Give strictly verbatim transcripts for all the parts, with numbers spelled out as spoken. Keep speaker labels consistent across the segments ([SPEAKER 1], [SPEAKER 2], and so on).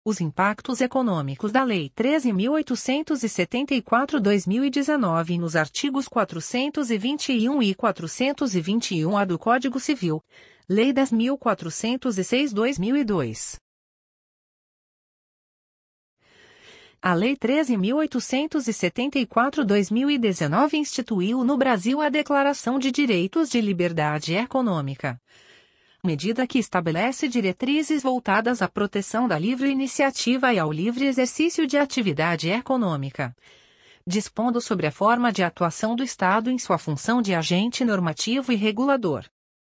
[SPEAKER 1] Os impactos econômicos da Lei treze mil oitocentos e setenta e quatro barra dois mil e dezenove nos artigos quatrocentos e vinte e um e quatrocentos e vinte e um A do Código Civil, Lei dez mil quatrocentos e seis barra dois mil e dois. A Lei treze mil oitocentos e setenta e quatro barra dois mil e dezenove instituiu no Brasil a Declaração de Direitos de Liberdade Econômica, medida que estabelece diretrizes voltadas à proteção da livre iniciativa e ao livre exercício de atividade econômica, dispondo sobre a forma de atuação do Estado em sua função de agente normativo e regulador.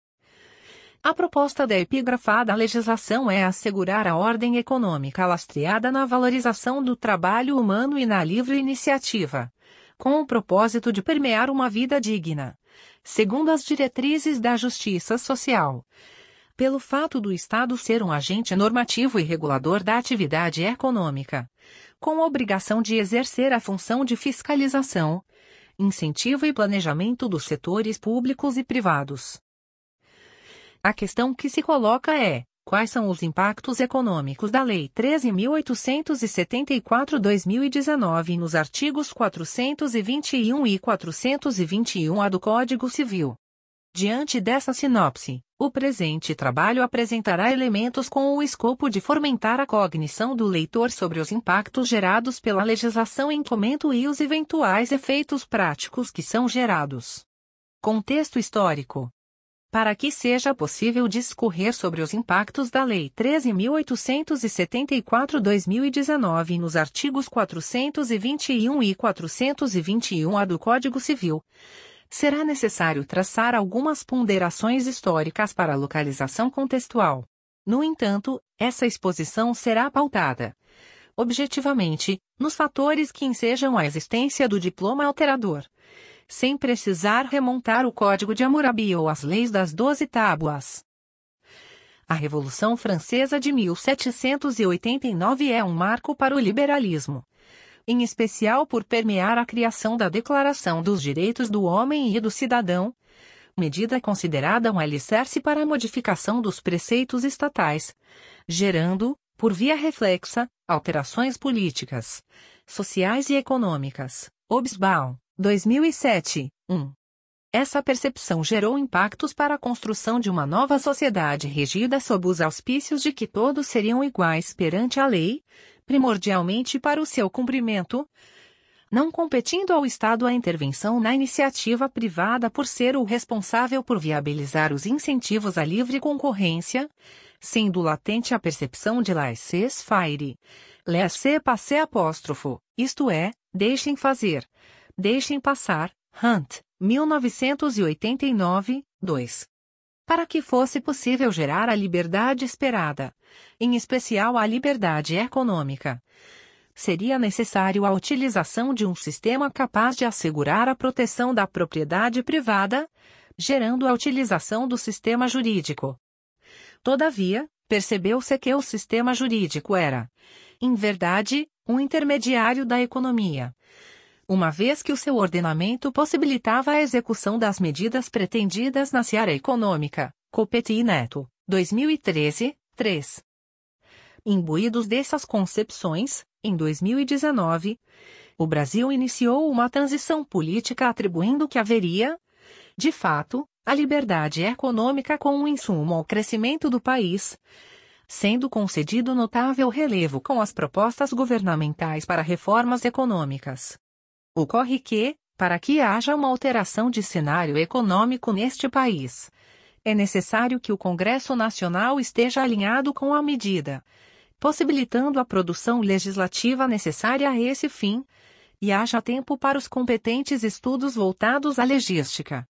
[SPEAKER 1] A proposta da epigrafada legislação é assegurar a ordem econômica lastreada na valorização do trabalho humano e na livre iniciativa, com o propósito de permear uma vida digna, segundo as diretrizes da justiça social. Pelo fato do Estado ser um agente normativo e regulador da atividade econômica, com a obrigação de exercer a função de fiscalização, incentivo e planejamento dos setores públicos e privados. A questão que se coloca é: quais são os impactos econômicos da Lei treze mil oitocentos e setenta e quatro barra dois mil e dezenove nos artigos quatrocentos e vinte e um e quatrocentos e vinte e um A do Código Civil? Diante dessa sinopse, o presente trabalho apresentará elementos com o escopo de fomentar a cognição do leitor sobre os impactos gerados pela legislação em comento e os eventuais efeitos práticos que são gerados. Contexto histórico. Para que seja possível discorrer sobre os impactos da Lei treze mil oitocentos e setenta e quatro barra dois mil e dezenove nos artigos quatrocentos e vinte e um e quatrocentos e vinte e um A do Código Civil, será necessário traçar algumas ponderações históricas para a localização contextual. No entanto, essa exposição será pautada, objetivamente, nos fatores que ensejam a existência do diploma alterador, sem precisar remontar o Código de Hammurabi ou as leis das Doze Tábuas. A Revolução Francesa de mil setecentos e oitenta e nove é um marco para o liberalismo, em especial por permear a criação da Declaração dos Direitos do Homem e do Cidadão, medida considerada um alicerce para a modificação dos preceitos estatais, gerando, por via reflexa, alterações políticas, sociais e econômicas. Hobsbawm, dois mil e sete, um. Essa percepção gerou impactos para a construção de uma nova sociedade regida sob os auspícios de que todos seriam iguais perante a lei, primordialmente para o seu cumprimento, não competindo ao Estado a intervenção na iniciativa privada por ser o responsável por viabilizar os incentivos à livre concorrência, sendo latente a percepção de laissez-faire, laissez-passer apóstrofo, isto é, deixem fazer, deixem passar, Hunt, mil novecentos e oitenta e nove, dois. Para que fosse possível gerar a liberdade esperada, em especial a liberdade econômica, seria necessário a utilização de um sistema capaz de assegurar a proteção da propriedade privada, gerando a utilização do sistema jurídico. Todavia, percebeu-se que o sistema jurídico era, em verdade, um intermediário da economia, uma vez que o seu ordenamento possibilitava a execução das medidas pretendidas na seara econômica. Copetti e Neto, dois mil e treze, três. Imbuídos dessas concepções, em dois mil e dezenove, o Brasil iniciou uma transição política atribuindo que haveria, de fato, a liberdade econômica como um insumo ao crescimento do país, sendo concedido notável relevo com as propostas governamentais para reformas econômicas. Ocorre que, para que haja uma alteração de cenário econômico neste país, é necessário que o Congresso Nacional esteja alinhado com a medida, possibilitando a produção legislativa necessária a esse fim, e haja tempo para os competentes estudos voltados à legística.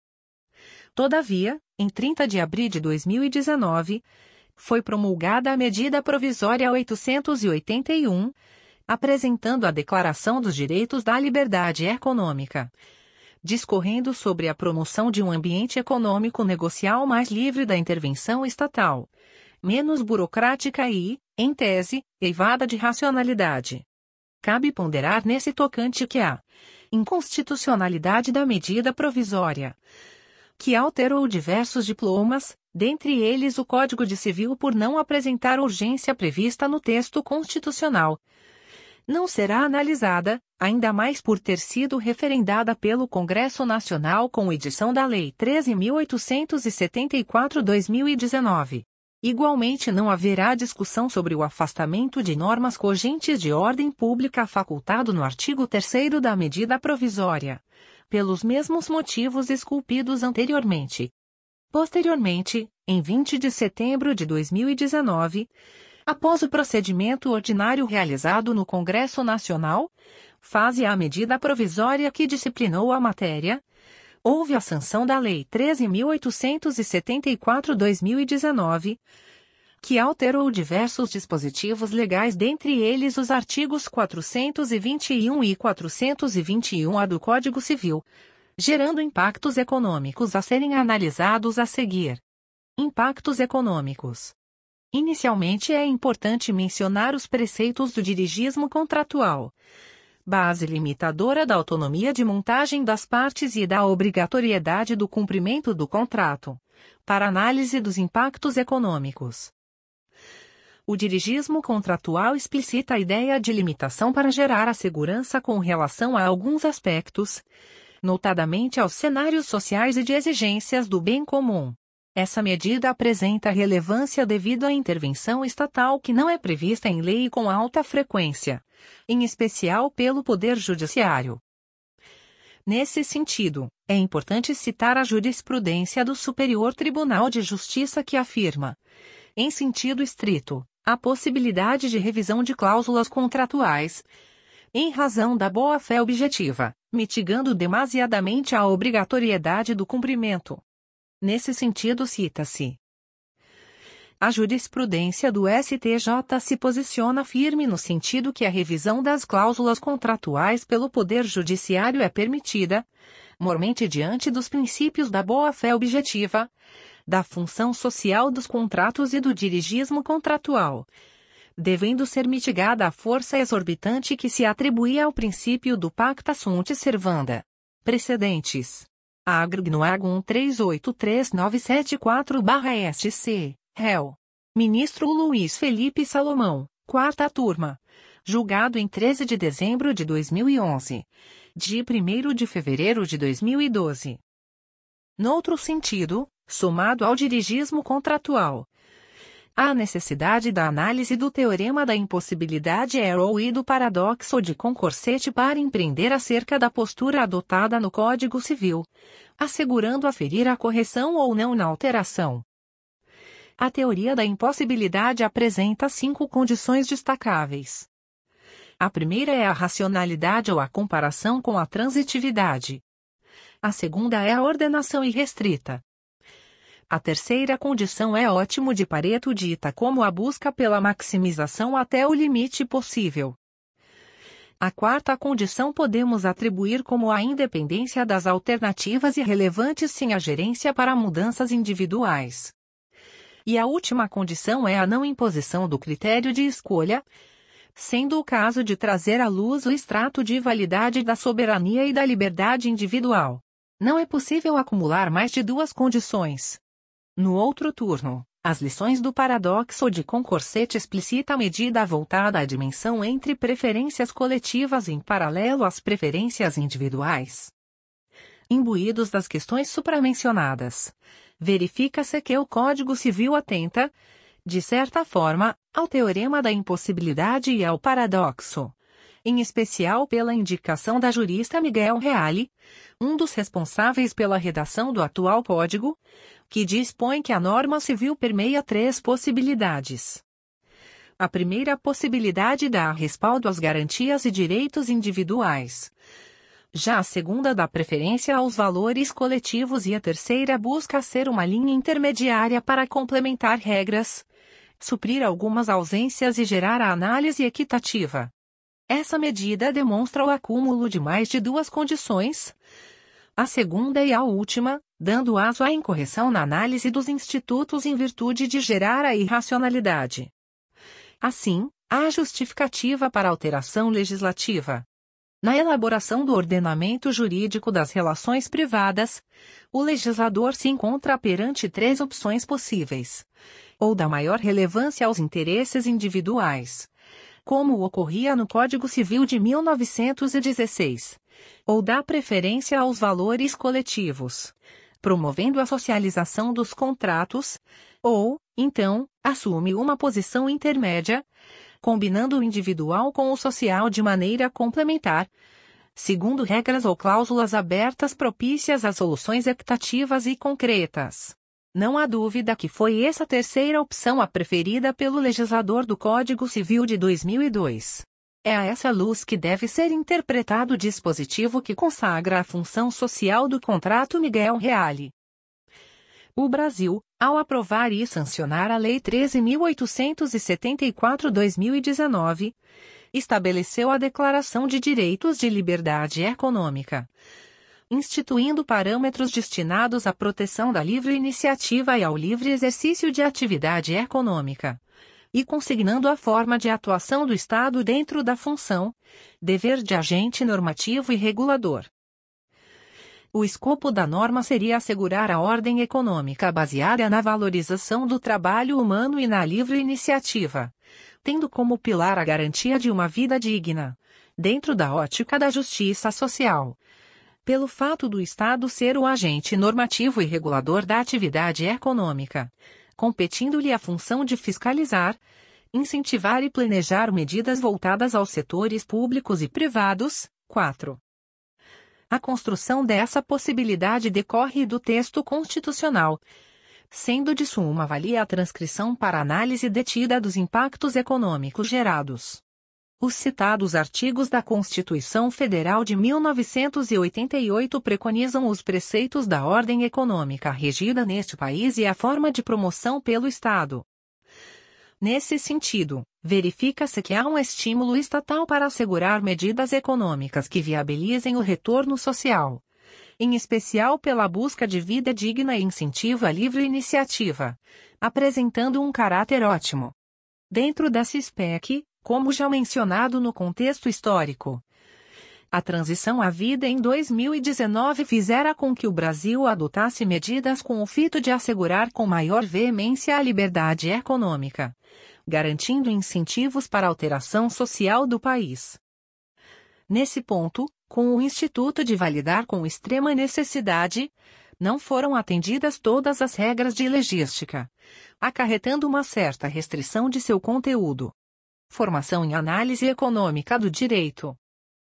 [SPEAKER 1] Todavia, em trinta de abril de dois mil e dezenove, foi promulgada a Medida Provisória oitocentos e oitenta e um, apresentando a Declaração dos Direitos da Liberdade Econômica, discorrendo sobre a promoção de um ambiente econômico negocial mais livre da intervenção estatal, menos burocrática e, em tese, eivada de racionalidade. Cabe ponderar nesse tocante que a inconstitucionalidade da medida provisória que alterou diversos diplomas, dentre eles o Código de Civil por não apresentar urgência prevista no texto constitucional. Não será analisada, ainda mais por ter sido referendada pelo Congresso Nacional com edição da Lei treze mil oitocentos e setenta e quatro barra dois mil e dezenove. Igualmente não haverá discussão sobre o afastamento de normas cogentes de ordem pública facultado no artigo terceiro da medida provisória, pelos mesmos motivos esculpidos anteriormente. Posteriormente, em vinte de setembro de dois mil e dezenove, após o procedimento ordinário realizado no Congresso Nacional, fase a medida provisória que disciplinou a matéria, houve a sanção da Lei treze mil oitocentos e setenta e quatro barra dois mil e dezenove, que alterou diversos dispositivos legais, dentre eles os artigos quatrocentos e vinte e um e quatrocentos e vinte e um A do Código Civil, gerando impactos econômicos a serem analisados a seguir. Impactos econômicos. Inicialmente é importante mencionar os preceitos do dirigismo contratual, base limitadora da autonomia de montagem das partes e da obrigatoriedade do cumprimento do contrato, para análise dos impactos econômicos. O dirigismo contratual explicita a ideia de limitação para gerar a segurança com relação a alguns aspectos, notadamente aos cenários sociais e de exigências do bem comum. Essa medida apresenta relevância devido à intervenção estatal que não é prevista em lei com alta frequência, em especial pelo Poder Judiciário. Nesse sentido, é importante citar a jurisprudência do Superior Tribunal de Justiça que afirma, em sentido estrito, a possibilidade de revisão de cláusulas contratuais, em razão da boa-fé objetiva, mitigando demasiadamente a obrigatoriedade do cumprimento. Nesse sentido cita-se: a jurisprudência do S T J se posiciona firme no sentido que a revisão das cláusulas contratuais pelo Poder Judiciário é permitida, mormente diante dos princípios da boa-fé objetiva, da função social dos contratos e do dirigismo contratual, devendo ser mitigada a força exorbitante que se atribuía ao princípio do pacta sunt servanda. Precedentes. Agrgno A G um três oito três nove sete quatro barra S C, réu. Ministro Luiz Felipe Salomão, quarta turma. Julgado em treze de dezembro de dois mil e onze. De primeiro de fevereiro de dois mil e doze. Noutro sentido, somado ao dirigismo contratual, a necessidade da análise do teorema da impossibilidade Arrow e do paradoxo de Concorsete para empreender acerca da postura adotada no Código Civil, assegurando aferir a correção ou não na alteração. A teoria da impossibilidade apresenta cinco condições destacáveis. A primeira é a racionalidade ou a comparação com a transitividade. A segunda é a ordenação irrestrita. A terceira condição é ótimo de Pareto, dita como a busca pela maximização até o limite possível. A quarta condição podemos atribuir como a independência das alternativas irrelevantes sem a gerência para mudanças individuais. E a última condição é a não imposição do critério de escolha, sendo o caso de trazer à luz o extrato de validade da soberania e da liberdade individual. Não é possível acumular mais de duas condições. No outro turno, as lições do paradoxo de Concorsete explicita a medida voltada à dimensão entre preferências coletivas em paralelo às preferências individuais. Imbuídos das questões supramencionadas, verifica-se que o Código Civil atenta, de certa forma, ao teorema da impossibilidade e ao paradoxo, em especial pela indicação da jurista Miguel Reale, um dos responsáveis pela redação do atual Código, que dispõe que a norma civil permeia três possibilidades. A primeira possibilidade dá respaldo às garantias e direitos individuais. Já a segunda dá preferência aos valores coletivos e a terceira busca ser uma linha intermediária para complementar regras, suprir algumas ausências e gerar a análise equitativa. Essa medida demonstra o acúmulo de mais de duas condições, a segunda e a última, dando aso à incorreção na análise dos institutos em virtude de gerar a irracionalidade. Assim, há justificativa para alteração legislativa. Na elaboração do ordenamento jurídico das relações privadas, o legislador se encontra perante três opções possíveis: ou dá maior relevância aos interesses individuais, como ocorria no Código Civil de mil novecentos e dezesseis, ou dá preferência aos valores coletivos, promovendo a socialização dos contratos, ou, então, assume uma posição intermédia, combinando o individual com o social de maneira complementar, segundo regras ou cláusulas abertas propícias a soluções equitativas e concretas. Não há dúvida que foi essa terceira opção a preferida pelo legislador do Código Civil de dois mil e dois. É a essa luz que deve ser interpretado o dispositivo que consagra a função social do Contrato Miguel Reale. O Brasil, ao aprovar e sancionar a Lei treze mil oitocentos e setenta e quatro barra dois mil e dezenove, estabeleceu a Declaração de Direitos de Liberdade Econômica, instituindo parâmetros destinados à proteção da livre iniciativa e ao livre exercício de atividade econômica, e consignando a forma de atuação do Estado dentro da função, dever de agente normativo e regulador. O escopo da norma seria assegurar a ordem econômica baseada na valorização do trabalho humano e na livre iniciativa, tendo como pilar a garantia de uma vida digna, dentro da ótica da justiça social. Pelo fato do Estado ser o agente normativo e regulador da atividade econômica, competindo-lhe a função de fiscalizar, incentivar e planejar medidas voltadas aos setores públicos e privados. quatro. A construção dessa possibilidade decorre do texto constitucional, sendo de suma valia a transcrição para análise detida dos impactos econômicos gerados. Os citados artigos da Constituição Federal de mil novecentos e oitenta e oito preconizam os preceitos da ordem econômica regida neste país e a forma de promoção pelo Estado. Nesse sentido, verifica-se que há um estímulo estatal para assegurar medidas econômicas que viabilizem o retorno social, em especial pela busca de vida digna e incentivo à livre iniciativa, apresentando um caráter ótimo. Dentro dessa S P E C, como já mencionado no contexto histórico, a transição à vida em dois mil e dezenove fizera com que o Brasil adotasse medidas com o fito de assegurar com maior veemência a liberdade econômica, garantindo incentivos para a alteração social do país. Nesse ponto, com o Instituto de validar com extrema necessidade, não foram atendidas todas as regras de legística, acarretando uma certa restrição de seu conteúdo. Formação em análise econômica do direito.